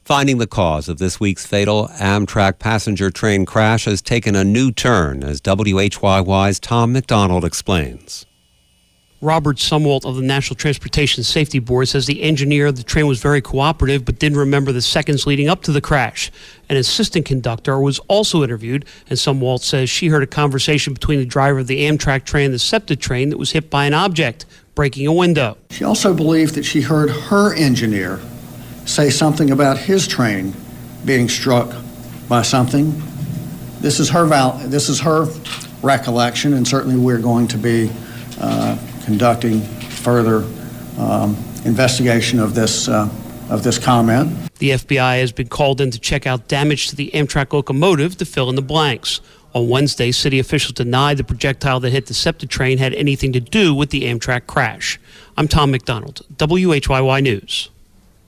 Finding the cause of this week's fatal Amtrak passenger train crash has taken a new turn, as WHYY's Tom McDonald explains. Robert Sumwalt of the National Transportation Safety Board says the engineer of the train was very cooperative but didn't remember the seconds leading up to the crash. An assistant conductor was also interviewed, and Sumwalt says she heard a conversation between the driver of the Amtrak train and the SEPTA train that was hit by an object, breaking a window. She also believed that she heard her engineer say something about his train being struck by something. This is her recollection, and certainly we're going to be conducting further investigation of this comment. The FBI has been called in to check out damage to the Amtrak locomotive to fill in the blanks. On Wednesday, city officials denied the projectile that hit the SEPTA train had anything to do with the Amtrak crash. I'm Tom McDonald, WHYY News.